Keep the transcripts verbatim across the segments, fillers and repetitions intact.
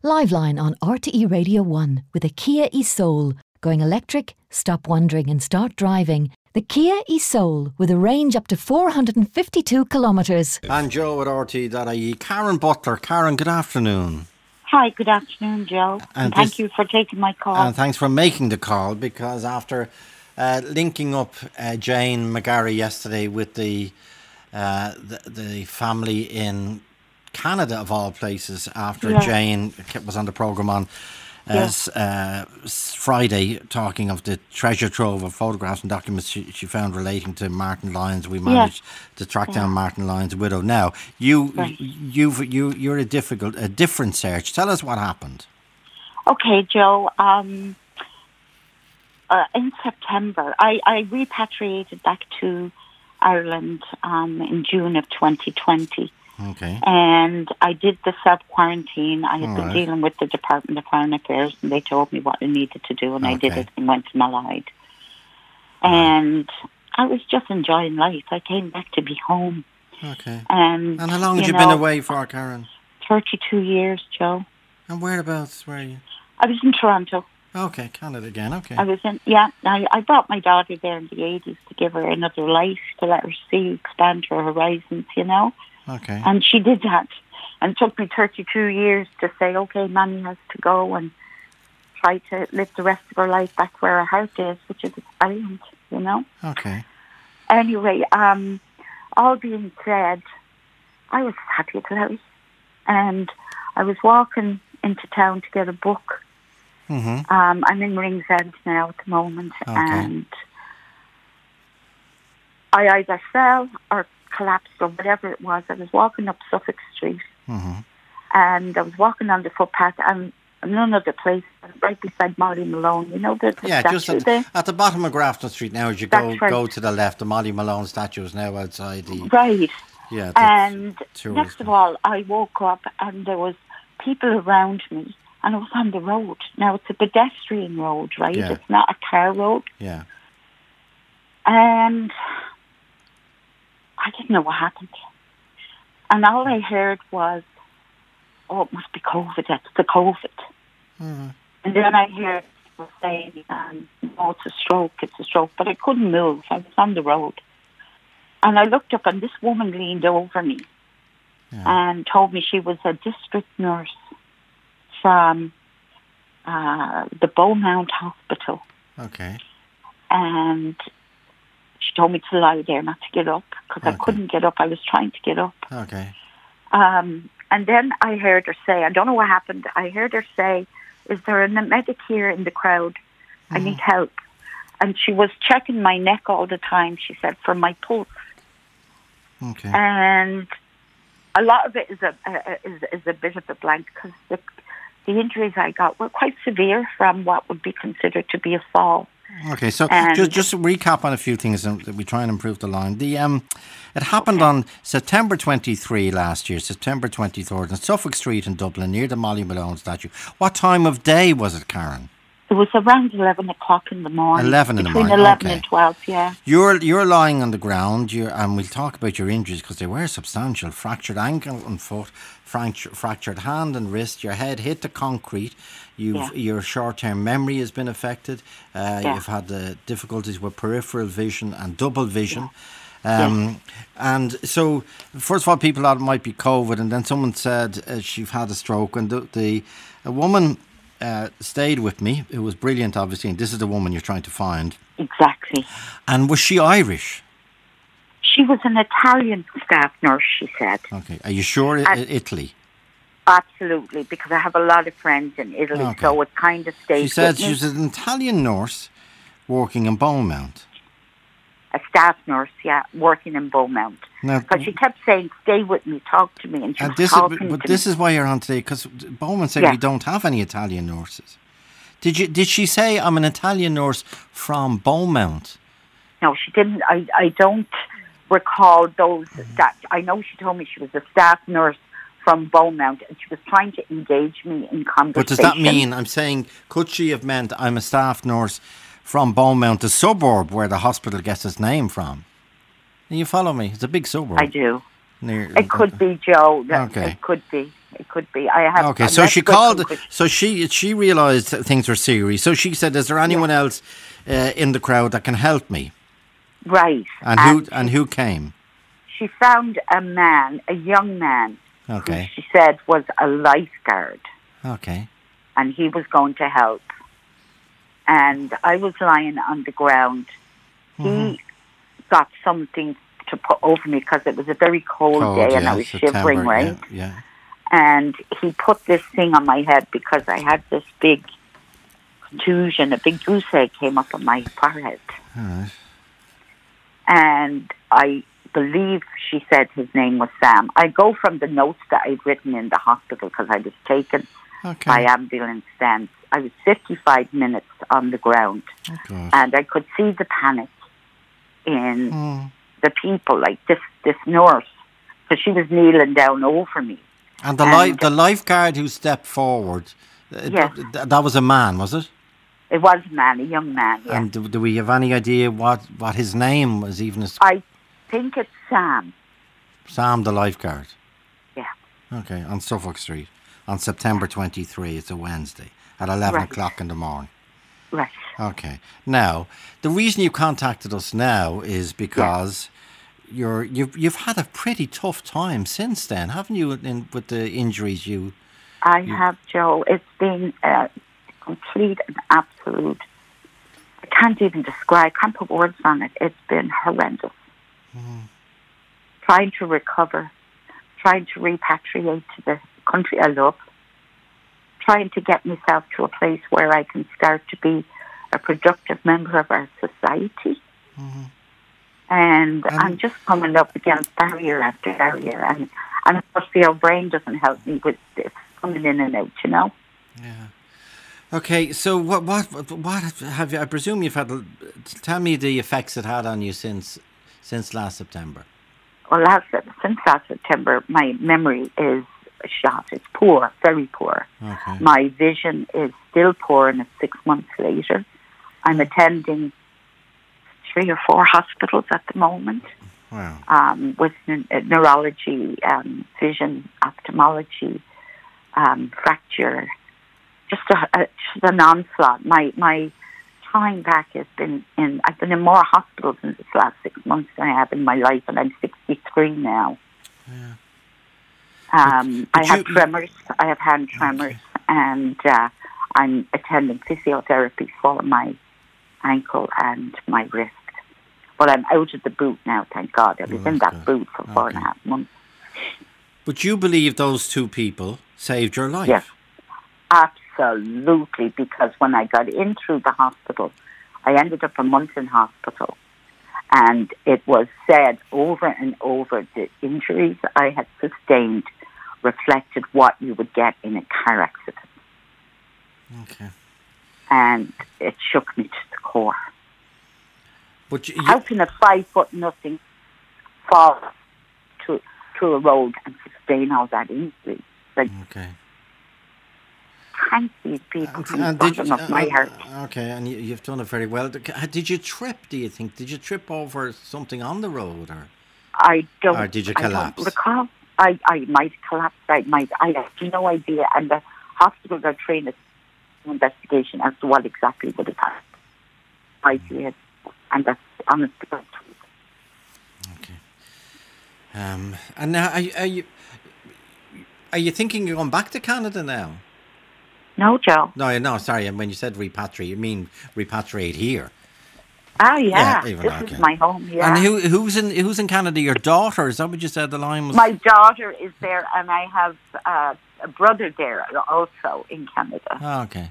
Liveline on R T E Radio one with a Kia e-Soul. Going electric? Stop wondering and start driving. The Kia e-Soul with a range up to four hundred fifty-two kilometres. And Joe at R T E dot I E. Karen Butler. Karen, good afternoon. Hi, good afternoon, Joe. And, and thank this, you for taking my call. And thanks for making the call, because after uh, linking up uh, Jane McGarry yesterday with the, uh, the the family in Canada, of all places, after yeah. Jane was on the programme on as uh, Friday, talking of the treasure trove of photographs and documents she, she found relating to Martin Lyons. We managed yeah. to track yeah. down Martin Lyons' widow. Now, you, right. you've, you, you're a difficult, a different search. Tell us what happened. Okay, Joe. Um, uh, in September, I, I repatriated back to Ireland um, in June of twenty twenty. Okay. And I did the self-quarantine. I had All been right. dealing with the Department of Foreign Affairs, and they told me what I needed to do, and okay. I did it and went to Malahide. And I was just enjoying life. I came back to be home. Okay. And, and how long had you, you know, been away for, Karen? thirty-two years, Joe. And whereabouts were you? I was in Toronto. Okay, Canada again, okay. I was in, yeah. I, I brought my daughter there in the eighties to give her another life, to let her see, expand her horizons, you know. Okay. And she did that. And it took me thirty-two years to say, okay, Mammy has to go and try to live the rest of her life back where her heart is, which is Ireland, you know? Okay. Anyway, um, all being said, I was fabulous. And I was walking into town to get a book. Mm-hmm. Um, I'm in Ringsend now at the moment. Okay. And I either fell or collapsed or whatever it was. I was walking up Suffolk Street, mm-hmm. and I was walking on the footpath, and none of the place, right beside Molly Malone, you know, the, the yeah, statue just at, there? at the bottom of Grafton Street now, as you That's go right. go to the left, the Molly Malone statue is now outside the... Right. Yeah. The And tourist. next of all, I woke up, and there was people around me, and I was on the road. Now, it's a pedestrian road, right? Yeah. It's not a car road. Yeah. And I didn't know what happened. And all I heard was, oh, it must be COVID. That's the COVID. Mm-hmm. And then I heard people saying, um, oh, it's a stroke, it's a stroke. But I couldn't move. I was on the road. And I looked up, and this woman leaned over me yeah. and told me she was a district nurse from uh, the Beaumont Hospital. Okay. And she told me to lie there, not to get up, because okay. I couldn't get up. I was trying to get up. Okay. Um, and then I heard her say, I don't know what happened, I heard her say, is there a medic here in the crowd? I mm. need help. And she was checking my neck all the time, she said, for my pulse. Okay. And a lot of it is a, a is, is a bit of a blank, because the, the injuries I got were quite severe from what would be considered to be a fall. Okay, so and just just to recap on a few things that we try and improve the line. The um, it happened okay. on September twenty-third last year, September twenty-third, on Suffolk Street in Dublin, near the Molly Malone statue. What time of day was it, Karen? It was around eleven o'clock in the morning. Eleven in the morning. Between eleven okay. and twelve, yeah. You're you're lying on the ground. You're, and we'll talk about your injuries, because they were substantial: fractured ankle and foot, fractured fractured hand and wrist. Your head hit the concrete. You've yeah. your short-term memory has been affected. Uh, yeah. You've had the difficulties with peripheral vision and double vision. Yeah. Um, yeah. And so, first of all, people thought it might be COVID, and then someone said uh, she'd had a stroke, and the, the a woman uh, stayed with me. It was brilliant, obviously, and this is the woman you're trying to find. Exactly. And was she Irish? She was an Italian staff nurse, she said. Okay. Are you sure I- Italy? Absolutely, because I have a lot of friends in Italy, okay. so it kind of stays She said with she me. was an Italian nurse working in Beaumont. A staff nurse, yeah, working in Beaumont. Because she kept saying, stay with me, talk to me, and she and was this talking is, But to this me. is why you're on today, because Beaumont said yeah. we don't have any Italian nurses. Did you? Did she say, I'm an Italian nurse from Beaumont? No, she didn't. I, I don't recall those. That, I know she told me she was a staff nurse from Beaumont, and she was trying to engage me in conversation. But does that mean, I'm saying, could she have meant I'm a staff nurse from Beaumont, the suburb where the hospital gets its name from? You follow me? It's a big suburb. I do. Near, it could be, Joe. Okay. It could be. It could be. I have. Okay, I so met she with called. them, but- So she she realised that things were serious. So she said, "Is there anyone else uh, in the crowd that can help me?" Right. And who and who came? She found a man, a young man, Okay. who she said was a lifeguard, Okay. and he was going to help. And I was lying on the ground. Mm-hmm. He got something to put over me because it was a very cold, Cold, day, and yeah, I was September, shivering, right? Yeah, yeah. And he put this thing on my head because I had this big contusion, a big goose egg came up on my forehead. All right. And I believe she said his name was Sam. I go from the notes that I'd written in the hospital because I was taken Okay. by ambulance then. I was fifty-five minutes on the ground, Oh, God. and I could see the panic in Mm. the people, like this this nurse, because she was kneeling down over me. And the And- life the lifeguard who stepped forward, uh, Yes. th- th- that was a man, was it? It was a man, a young man, yeah. And do, do we have any idea what, what his name was? Even as I think it's Sam. Sam, the lifeguard. Yeah. Okay, on Suffolk Street, on September twenty-third. It's a Wednesday at eleven Right. o'clock in the morning. Right. Okay. Now, the reason you contacted us now is because you're you've you've had a pretty tough time since then, haven't you? In, with the injuries you. I have, Joe. It's been a complete and absolute. I can't even describe. I can't put words on it. It's been horrendous. Trying to recover, trying to repatriate to the country I love, trying to get myself to a place where I can start to be a productive member of our society. And And- I'm just coming up against barrier after barrier. And, and of course, the old brain doesn't help me with this coming in and out, you know? Yeah. Okay, so what what what have you? I presume you've had. Tell me the effects it had on you since since last September. Well, last, since last September, my memory is shot. It's poor, very poor. Okay. My vision is still poor, and it's six months later. I'm attending three or four hospitals at the moment Wow. um, with n- uh, neurology, um, vision, ophthalmology, um, fracture. Just a, a, just an onslaught. My my time back has been in. I've been in more hospitals in this last six months than I have in my life, and I'm sixty-three now. Yeah. Um, But I have you- tremors. I have hand tremors, and uh, I'm attending physiotherapy for my ankle and my wrist. But I'm out of the boot now, thank God. I was Oh, in that okay. boot for four and a Okay. half months. But you believe those two people saved your life? Yes. Absolutely, because when I got in through the hospital, I ended up a month in hospital, and it was said over and over the injuries I had sustained reflected what you would get in a car accident, Okay. and it shook me to the core. But you, How can a five foot nothing fall to to a road and sustain all that injury? Like, okay. thank these people And, from the and did bottom you, of my uh, heart. uh, okay, and you, you've done it very well. Did you trip? Do you think? Did you trip over something on the road, or? I don't. Or did you I don't collapse? recall. I, I might collapse. I might. I have no idea. And the hospitals are trained an investigation as to what exactly would have happened. I did, and that's honest to God. Okay. Um, and now, are, you- are you are you thinking you're going back to Canada now? No, Joe. No, no, sorry. When you said repatriate, you mean repatriate here. Ah, yeah. Yeah, even this okay. is my home. Yeah. And who who's in who's in Canada? Your daughter? Is that what you said? The line was. My daughter is there, and I have uh, a brother there also in Canada. Oh, okay.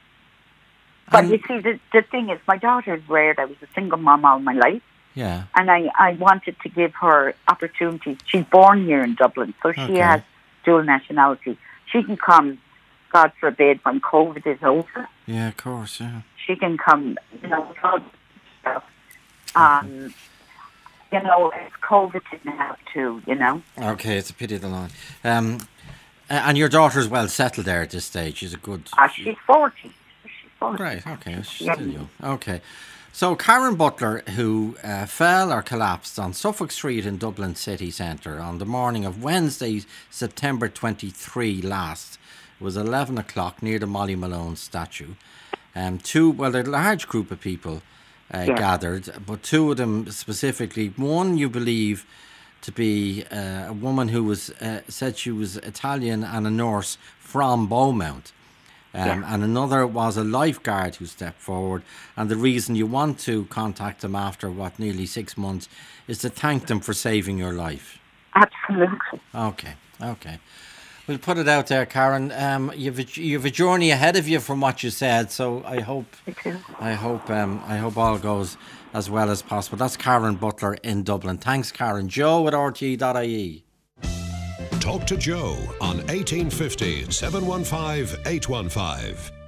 But And- you see, the, the thing is, my daughter is rare. I was a single mom all my life, Yeah. and I, I wanted to give her opportunities. She's born here in Dublin, so she Okay. has dual nationality. She can come, God forbid, when COVID is over. Yeah, of course. Yeah. She can come, you know, with all stuff. Um, you know, it's COVID didn't have to, you know. Okay, it's a pity the line. Um, a- and your daughter's well settled there at this stage. She's a good. Uh, she's forty. She's forty. Right. Okay. She's Yeah. still young. Okay. So Karen Butler, who uh, fell or collapsed on Suffolk Street in Dublin city centre on the morning of Wednesday, September twenty-third last, it was eleven o'clock near the Molly Malone statue. Um, two, well, a large group of people uh, yeah. gathered, but two of them specifically. One, you believe to be uh, a woman who was uh, said she was Italian and a nurse from Beaumont. Um, yeah. And another was a lifeguard who stepped forward. And the reason you want to contact them after, what, nearly six months is to thank them for saving your life. Absolutely. Okay, okay. We'll put it out there, Karen. Um, you've a, you've a journey ahead of you from what you said, so I hope I hope um, I hope all goes as well as possible. That's Karen Butler in Dublin. Thanks, Karen. Joe at R T E dot I E. Talk to Joe on eighteen fifty, seven one five, eight one five.